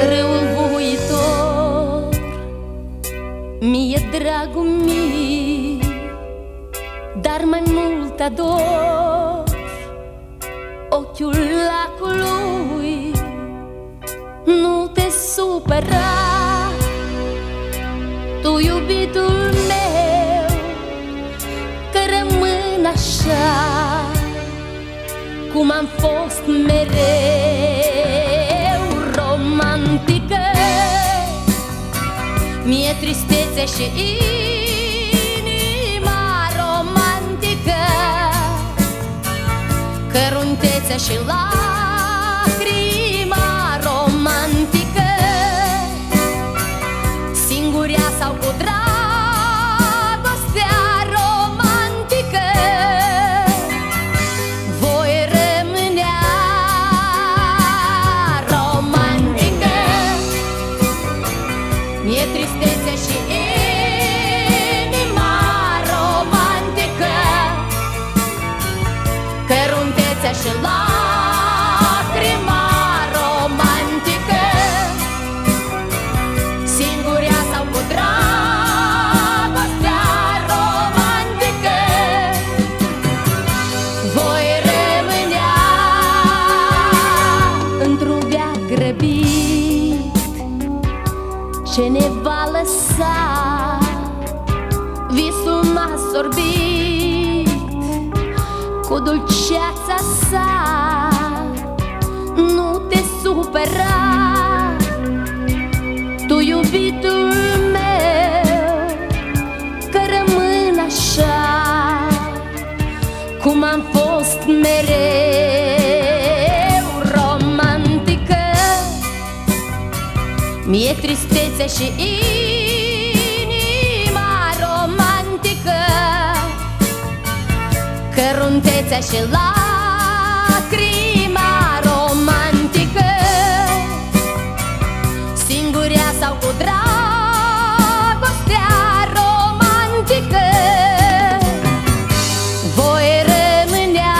râul voitor, mie dragul mie, dar mai multă dor, ochiul lacului. Nu te supăra, tu iubitul meu, că rămân așa cum am fost mereu, romantică. Mi-e tristețe și inima romantică, căruntețe și lacrima romantică, singuria sau cu dragostea romantică. Voi rămânea romantică. Mi-e tristețe și inima romantică, căruntețe și lacrima romantică, singuria sau cu dragostea romantică. Voi rămânea într-un veac grăbit ce ne va lăsa. Visul m-a sorbit cu dulceața sa. Nu te supăra, tu iubitul meu, că rămân așa cum am fost mereu, romantică. Mi-e tristețe și inima romantică, căruntețea și lacrima romantică, singuria sau cu dragostea romantică. Voi rămânea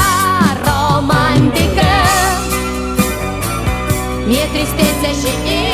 romantică. Mi-e tristețe și